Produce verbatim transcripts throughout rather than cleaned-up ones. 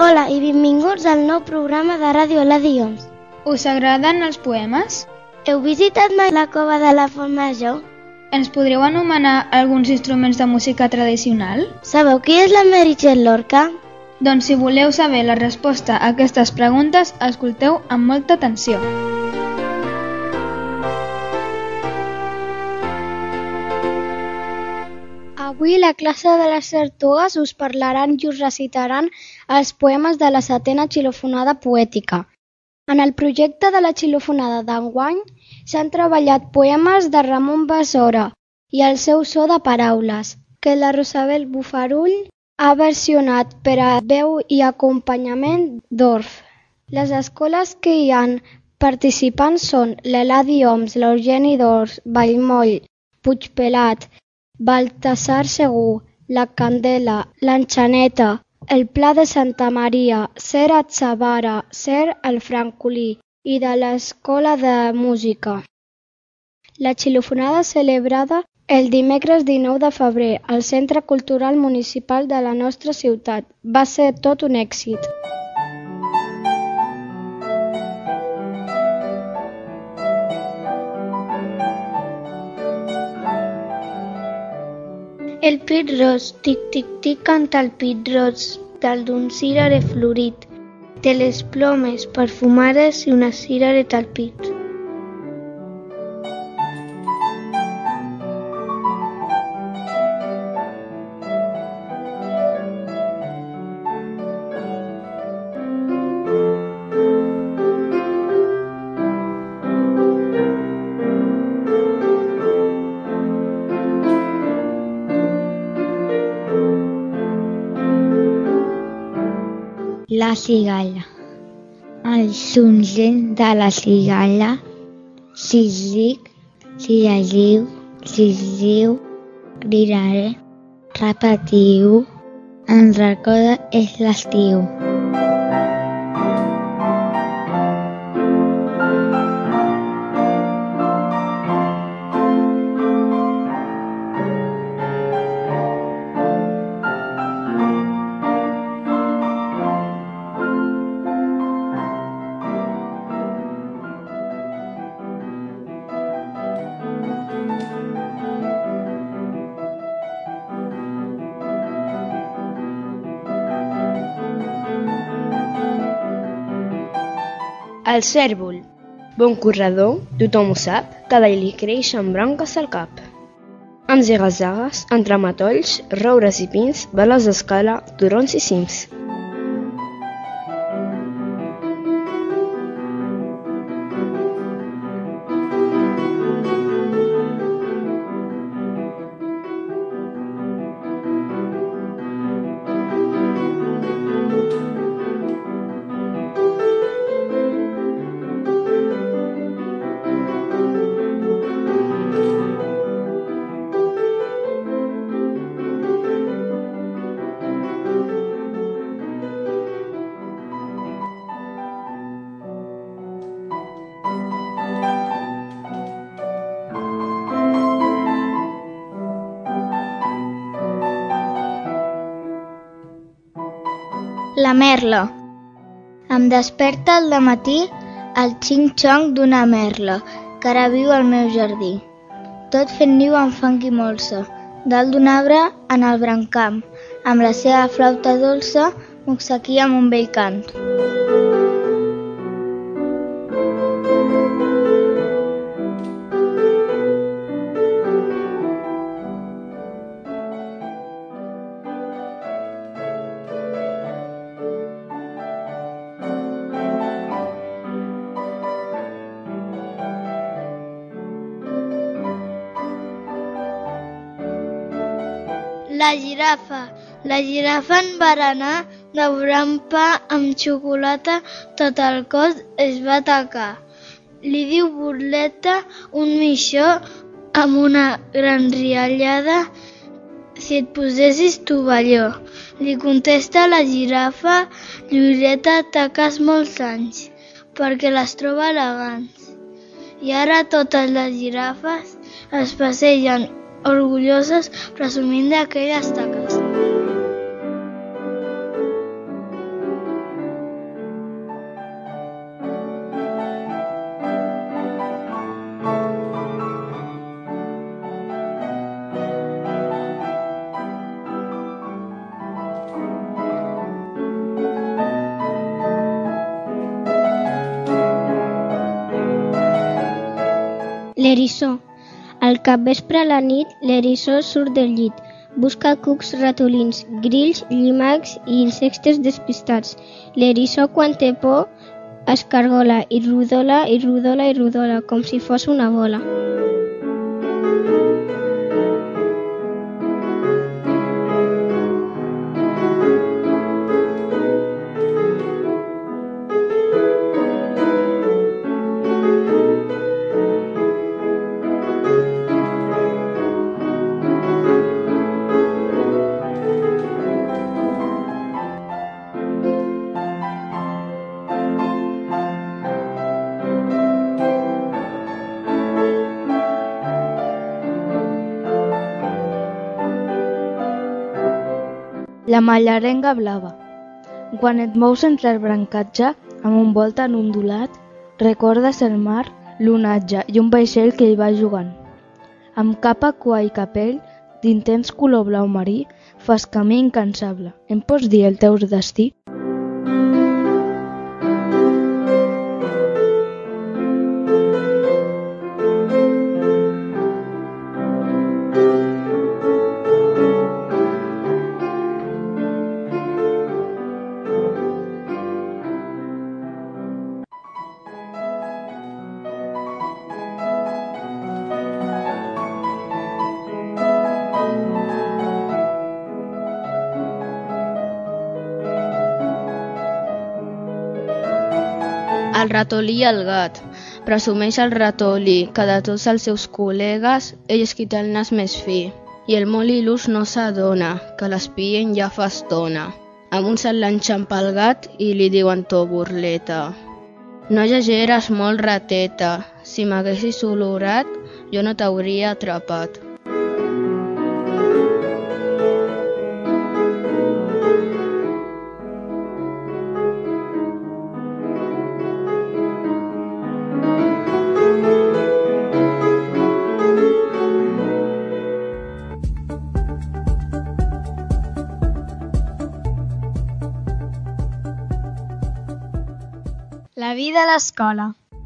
Hola i benvinguts al nou programa de Ràdio Ladions. Us agraden els poemes? Heu visitat mai la cova de la Font Major? Ens podríeu anomenar alguns instruments de música tradicional? Sabeu qui és la Meritxell Lorca? Doncs si voleu saber la resposta a aquestes preguntes, escolteu amb molta atenció. Avui la classe de les Tortugues us parlaran i us recitaran els poemes de la setena xilofonada poètica. En el projecte de la xilofonada d'enguany s'han treballat poemes de Ramon Besora i el seu so de paraules, que la Rosabel Bofarull ha versionat per a veu i acompanyament d'Orff. Les escoles que hi han participants són l'Eladi Oms, l'Eugeni d'Ors, Vallmoll, Puigpelat, Baltasar Segur, la Candela, l'Enxaneta, el Pla de Santa Maria, Ser Atzavara, Ser el Francolí i de l'Escola de Música. La xilofonada celebrada el dimecres dinou de febrer al Centre Cultural Municipal de la nostra ciutat. Va ser tot un èxit. El pit ros, tic-tic-tic canta el pit ros, tal d'un cirere florit. Té les plomes perfumades i una cirereta al pit. La cigala. El sonzent de la cigala, si dic, si llegiu, si diu, cridaré, repetiu, en recorda és l'estiu. El cèrvol. Bon corredor, tothom ho sap, cada li creixen branques al cap. Amb ziga-zagues, entre matolls, roures i pins, bales d'escala, turons i cims. La merla. Em desperta al dematí el xing-xong d'una merla, que ara viu al meu jardí. Tot fent niu amb fang i molsa, dalt d'un arbre en el brancam, amb la seva flauta dolça m'obsequia amb un vell cant. La girafa. La girafa en berenar, devorant pa amb xocolata, tot el cos es va tacar. Li diu burleta un mixó amb una gran riallada, si et posessis tovalló. Li contesta la girafa, Lloreta, taques molts anys, perquè les troba elegants. I ara totes les girafes es passegen orgulloses presumint d'aquelles taques. L'eriçó. Al capvespre a la nit, l'eriçó surt del llit. Busca cucs, ratolins, grills, llimacs i insectes despistats. L'eriçó, quan té por, escargola i rodola i rodola i rodola, com si fos una bola. La mallarenga blava. Quan et mous entre el brancatge, amb un voltant ondulat, recordes el mar, l'onatge i un vaixell que hi va jugant. Amb capa, cua i capell, d'intens color blau marí, fas camí incansable. Em pots dir el teu destí? El ratolí i el gat. Presumeix el ratolí que de tots els seus col·legues ell és qui té el nas més fi. I el molt il·lús no s'adona que l'espien ja fa estona. Amb un se'l l'enxampa el gat i li diuen to burleta. No llegeres molt rateta, si m'haguessis olorat jo no t'hauria atrapat. La vida a l'escola.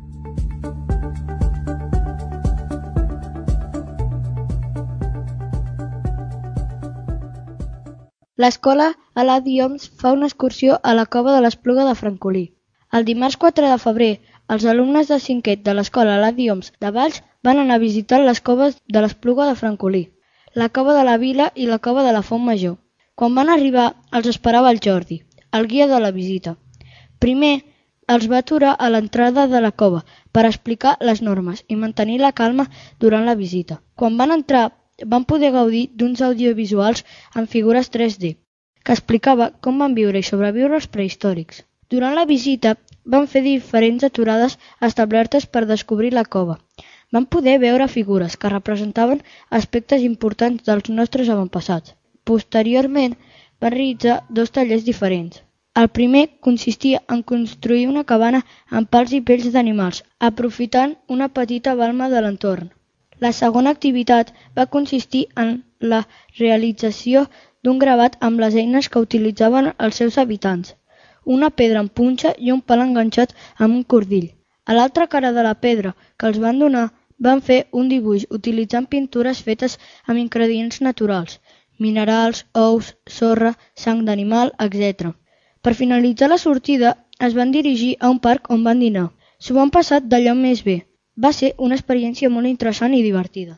L'escola a l'A D I O M S fa una excursió a la cova de l'Espluga de Francolí. El dimarts quatre de febrer, els alumnes de cinquè de l'escola a l'A D I O M S de Valls van anar a visitar les coves de l'Espluga de Francolí, la cova de la Vila i la cova de la Font Major. Quan van arribar, els esperava el Jordi, el guia de la visita. Primer, els va aturar a l'entrada de la cova per explicar les normes i mantenir la calma durant la visita. Quan van entrar, van poder gaudir d'uns audiovisuals amb figures tres D, que explicava com van viure i sobreviure els prehistòrics. Durant la visita, van fer diferents aturades establertes per descobrir la cova. Van poder veure figures que representaven aspectes importants dels nostres avantpassats. Posteriorment, van realitzar dos tallers diferents. El primer consistia en construir una cabana amb pals i pells d'animals, aprofitant una petita balma de l'entorn. La segona activitat va consistir en la realització d'un gravat amb les eines que utilitzaven els seus habitants, una pedra en punxa i un pal enganxat amb un cordill. A l'altra cara de la pedra que els van donar van fer un dibuix utilitzant pintures fetes amb ingredients naturals, minerals, ous, sorra, sang d'animal, etcètera. Per finalitzar la sortida, es van dirigir a un parc on van dinar. S'ho van passar d'allò més bé. Va ser una experiència molt interessant i divertida.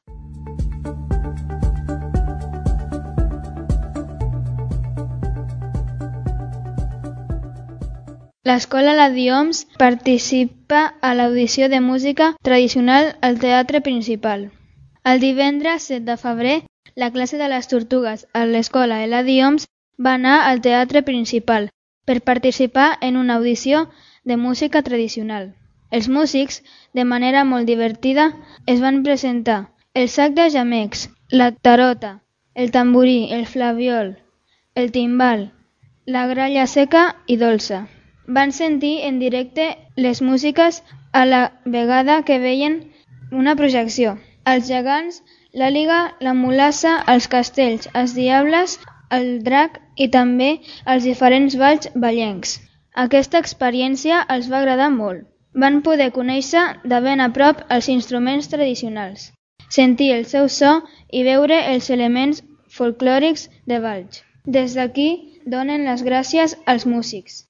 L'escola a l'A D I O M S participa a l'audició de música tradicional al Teatre Principal. El divendres set de febrer, la classe de les Tortugues a l'escola de l'A D I O M S va anar al Teatre Principal per participar en una audició de música tradicional. Els músics, de manera molt divertida, es van presentar el sac de gemecs, la tarota, el tamborí, el flabiol, el timbal, la gralla seca i dolça. Van sentir en directe les músiques a la vegada que veien una projecció. Els gegants, l'àliga, la mulassa, els castells, els diables, el drac i també els diferents balls ballencs. Aquesta experiència els va agradar molt. Van poder conèixer de ben a prop els instruments tradicionals, sentir el seu so i veure els elements folclòrics de Valls. Des d'aquí donen les gràcies als músics.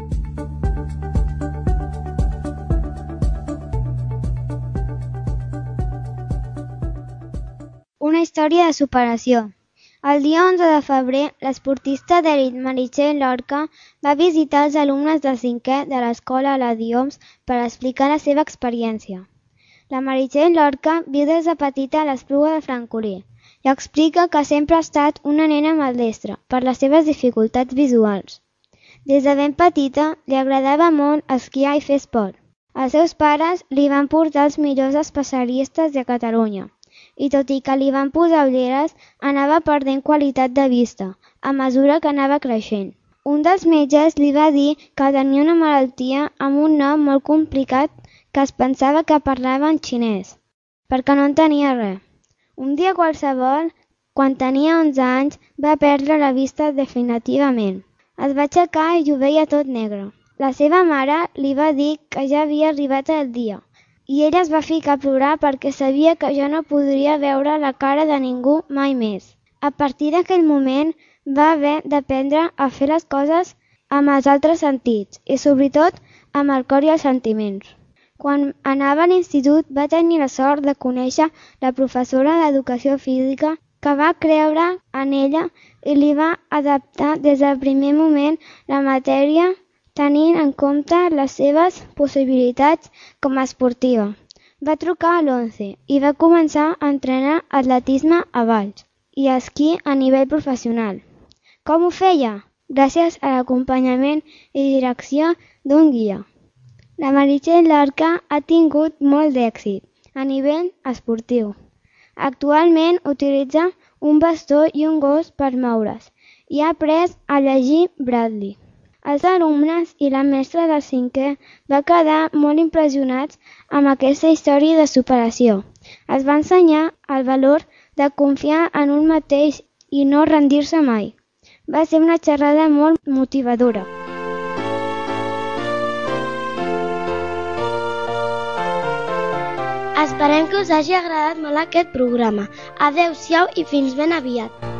Una història de superació. El dia onze de febrer, l'esportista d'elit Meritxell Lorca va visitar els alumnes del cinquè de l'escola Eladi Oms per explicar la seva experiència. La Meritxell Lorca viu des de petita a l'Espluga de Francolí i explica que sempre ha estat una nena maldestra per les seves dificultats visuals. Des de ben petita li agradava molt esquiar i fer esport. Els seus pares li van portar els millors especialistes de Catalunya, i tot i que li van posar ulleres, anava perdent qualitat de vista a mesura que anava creixent. Un dels metges li va dir que tenia una malaltia amb un nom molt complicat que es pensava que parlava en xinès, perquè no entenia res. Un dia qualsevol, quan tenia onze anys, va perdre la vista definitivament. Es va aixecar i ho veia tot negre. La seva mare li va dir que ja havia arribat el dia, i ella es va ficar a plorar perquè sabia que ja no podria veure la cara de ningú mai més. A partir d'aquell moment va haver d'aprendre a fer les coses amb els altres sentits i sobretot amb el cor i els sentiments. Quan anava a l'institut va tenir la sort de conèixer la professora d'educació física que va creure en ella i li va adaptar des del primer moment la matèria tenint en compte les seves possibilitats com a esportiva. Va trucar a l'onze i va començar a entrenar atletisme a Valls i esquí a nivell professional. Com ho feia? Gràcies a l'acompanyament i direcció d'un guia. La Meritxell Lorca ha tingut molt d'èxit a nivell esportiu. Actualment utilitza un bastó i un gos per moure's i ha après a llegir Braille. Els alumnes i la mestra del cinquè va quedar molt impressionats amb aquesta història de superació. Es va ensenyar el valor de confiar en un mateix i no rendir-se mai. Va ser una xerrada molt motivadora. Esperem que us hagi agradat molt aquest programa. Adeu-siau i fins ben aviat.